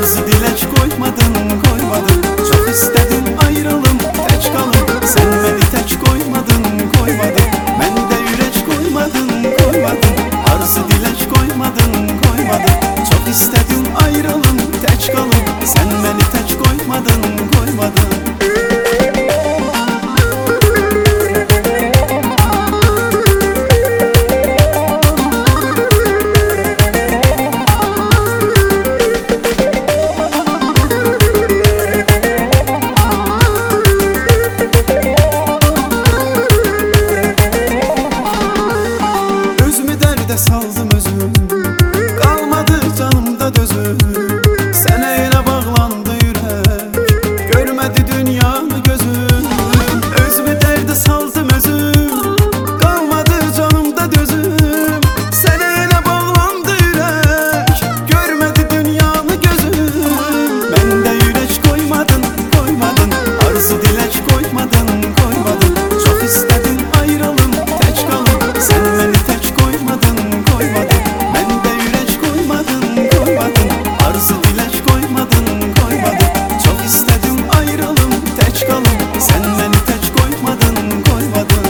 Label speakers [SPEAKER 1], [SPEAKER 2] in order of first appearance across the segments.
[SPEAKER 1] arzu dilek koymadın, koymadın. Çok istedim ayrılım, teç kalım. Sen beni teç koymadın, koymadın. Ben de yürek koymadın, koymadın. Arzu dilek koymadın, koymadın. Çok istedim ayrılım, teç kalım. Sen beni teç koymadın, koymadın. Saldım özüm, kalmadı canımda dözüm. Seneyle bağlandı yürek, görmedi dünyanı gözüm. Özümü derde saldım özüm, kalmadı canımda dözüm. Seneyle bağlandı yürek, görmedi dünyanı gözüm. Ben de yürek koymadın, koymadın. Arzu dilek koymadın, koymadın. Çok istedim ayrılım, teç kalım. Sen beni teç koymadın, koymadın. Ben de yürek koymadın, koymadın. Arzu dilek koymadın, koymadın. Çok istedim ayrılım, teç kalım. Sen beni teç koymadın, koymadın.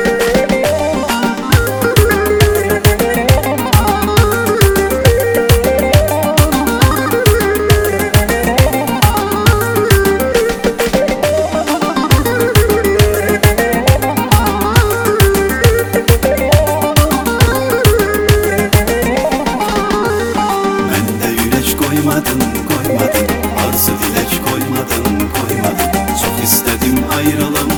[SPEAKER 1] Koymadın, koymadın. Arzu dilek koymadın, koymadın. Çok istedim ayrılım,